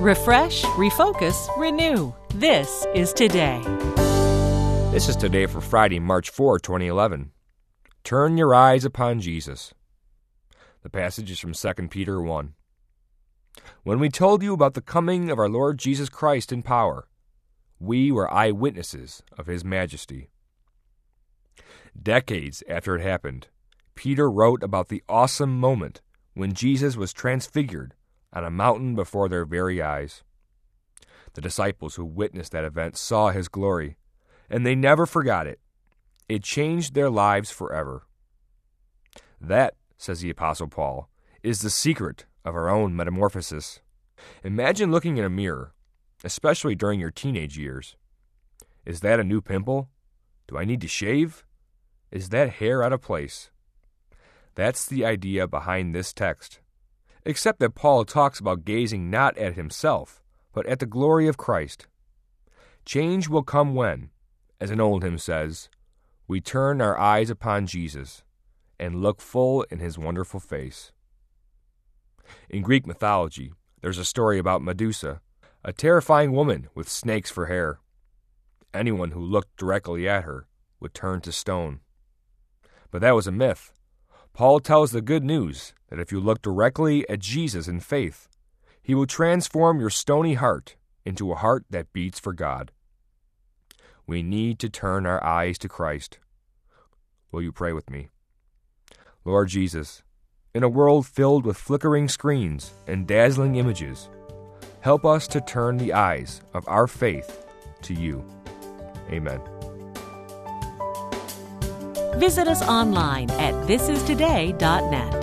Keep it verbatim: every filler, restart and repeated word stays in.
Refresh, refocus, renew. This is Today. This is Today for Friday, March fourth, twenty eleven. Turn your eyes upon Jesus. The passage is from Second Peter one. When we told you about the coming of our Lord Jesus Christ in power, we were eyewitnesses of his majesty. Decades after it happened, Peter wrote about the awesome moment when Jesus was transfigured on a mountain before their very eyes. The disciples who witnessed that event saw his glory, and they never forgot it. It changed their lives forever. That, says the Apostle Paul, is the secret of our own metamorphosis. Imagine looking in a mirror, especially during your teenage years. Is that a new pimple? Do I need to shave? Is that hair out of place? That's the idea behind this text, except that Paul talks about gazing not at himself, but at the glory of Christ. Change will come when, as an old hymn says, we turn our eyes upon Jesus and look full in his wonderful face. In Greek mythology, there's a story about Medusa, a terrifying woman with snakes for hair. Anyone who looked directly at her would turn to stone. But that was a myth. Paul tells the good news that if you look directly at Jesus in faith, he will transform your stony heart into a heart that beats for God. We need to turn our eyes to Christ. Will you pray with me? Lord Jesus, in a world filled with flickering screens and dazzling images, help us to turn the eyes of our faith to you. Amen. Visit us online at this is today dot net.